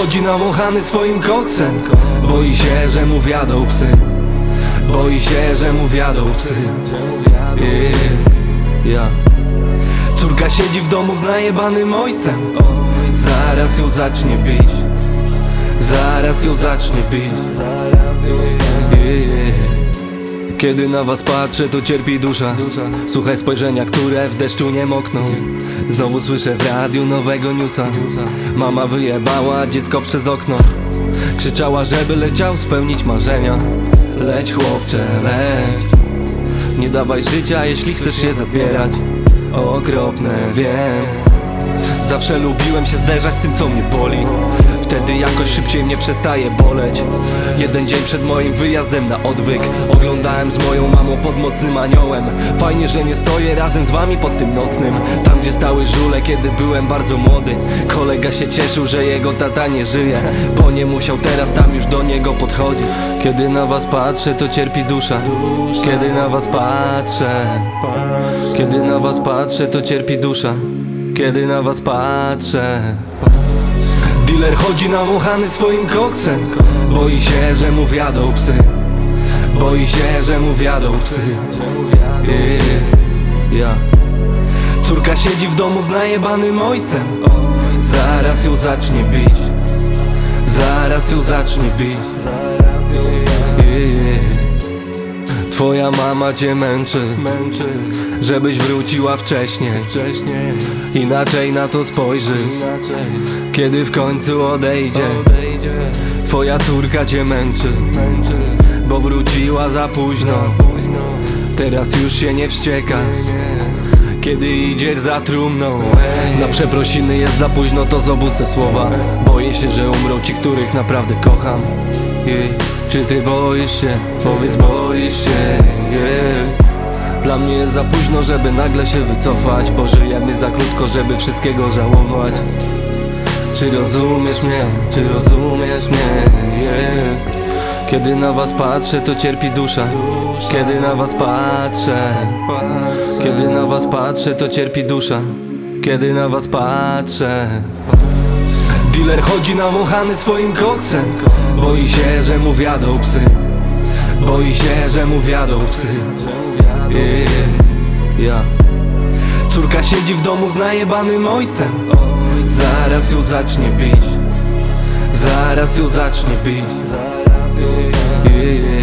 chodzi nawąchany swoim koksem. Boi się, że mu wjadą psy. Boi się, że mu wjadą psy. Yeah. Córka siedzi w domu z najebanym ojcem. Zaraz ją zacznie bić. Zaraz ją zacznie bić. Kiedy na was patrzę, to cierpi dusza. Słuchaj spojrzenia, które w deszczu nie mokną. Znowu słyszę w radiu nowego newsa. Mama wyjebała dziecko przez okno. Krzyczała, żeby leciał spełnić marzenia. Leć chłopcze, leć. Nie dawaj życia, jeśli chcesz się zabierać. Okropne, wiem. Zawsze lubiłem się zderzać z tym, co mnie boli. Wtedy jakoś szybciej mnie przestaje boleć. Jeden dzień przed moim wyjazdem na odwyk oglądałem z moją mamą pod mocnym aniołem. Fajnie, że nie stoję razem z wami pod tym nocnym. Tam, gdzie stały żule, kiedy byłem bardzo młody. Kolega się cieszył, że jego tata nie żyje, bo nie musiał teraz tam już do niego podchodzić. Kiedy na was patrzę, to cierpi dusza. Kiedy na was patrzę, kiedy na was patrzę, to cierpi dusza. Kiedy na was patrzę. Dealer chodzi nawąchany swoim koksem. Boi się, że mu wjadą psy. Boi się, że mu wjadą psy. Yeah. Córka siedzi w domu z najebanym ojcem. Zaraz ją zacznie bić. Zaraz ją zacznie bić. Twoja mama cię męczy, żebyś wróciła wcześniej. Inaczej na to spojrzysz, kiedy w końcu odejdzie. Twoja córka cię męczy, bo wróciła za późno. Teraz już się nie wścieka, kiedy idziesz za trumną. Na przeprosiny jest za późno, to zobóz te słowa. Boję się, że umrą ci, których naprawdę kocham. Czy ty boisz się? Powiedz, boisz się, Dla mnie jest za późno, żeby nagle się wycofać, bo żyjemy za krótko, żeby wszystkiego żałować. Czy rozumiesz mnie? Czy rozumiesz mnie? Kiedy na was patrzę, to cierpi dusza. Kiedy na was patrzę, kiedy na was patrzę, to cierpi dusza. Kiedy na was patrzę. Dealer chodzi nawąchany swoim koksem. Boi się, że mu wjadą psy. Boi się, że mu wjadą psy. Yeah. Córka siedzi w domu z najebanym ojcem. Zaraz ją zacznie bić. Zaraz ją zacznie bić.